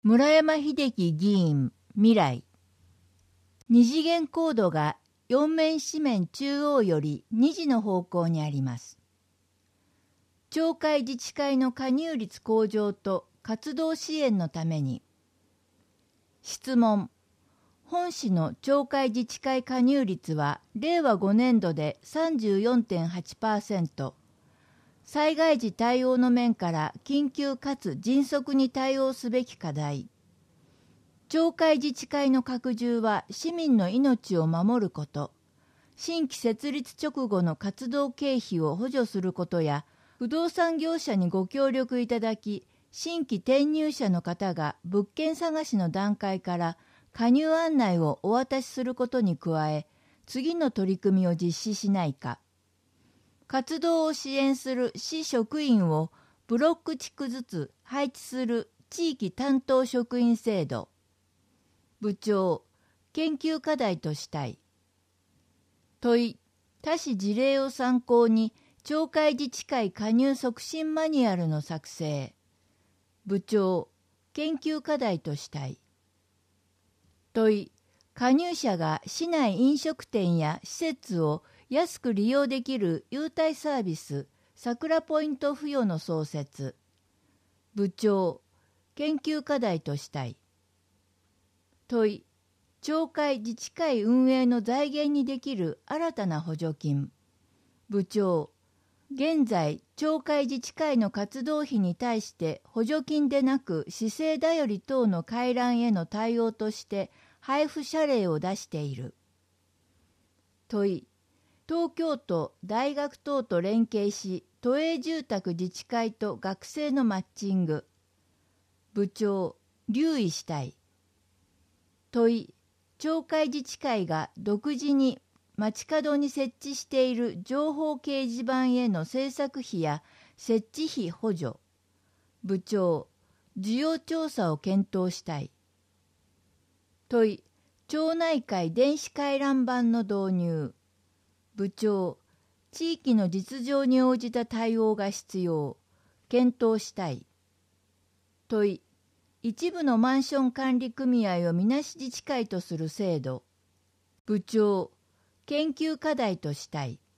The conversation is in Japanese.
村山秀樹議員未来。二次元コードが4面四面中央より2時の方向にあります。町会自治会の加入率向上と活動支援のために。質問。本市の町会自治会加入率は令和5年度で 34.8%。災害時対応の面から緊急かつ迅速に対応すべき課題。町会自治会の拡充は市民の命を守ること、新規設立直後の活動経費を補助することや、不動産業者にご協力いただき、新規転入者の方が物件探しの段階から加入案内をお渡しすることに加え、次の取り組みを実施しないか。活動を支援する市職員をブロック地区ずつ配置する地域担当職員制度。部長、研究課題としたい。問い、他市事例を参考に町会自治会加入促進マニュアルの作成。部長、研究課題としたい。問い、加入者が市内飲食店や施設を安く利用できる優待サービス、桜ポイント付与の創設。部長、研究課題としたい。問い、町会自治会運営の財源にできる新たな補助金。部長、現在、町会自治会の活動費に対して補助金でなく市政だより等の回覧への対応として配布謝礼を出している。問い、東京都大学等と連携し、都営住宅自治会と学生のマッチング。部長、留意したい。問い、町会自治会が独自に街角に設置している情報掲示板への制作費や設置費補助。部長、需要調査を検討したい。問い、町内会電子回覧板の導入。部長、地域の実情に応じた対応が必要。検討したい。問い、一部のマンション管理組合をみなし自治会とする制度。部長、研究課題としたい。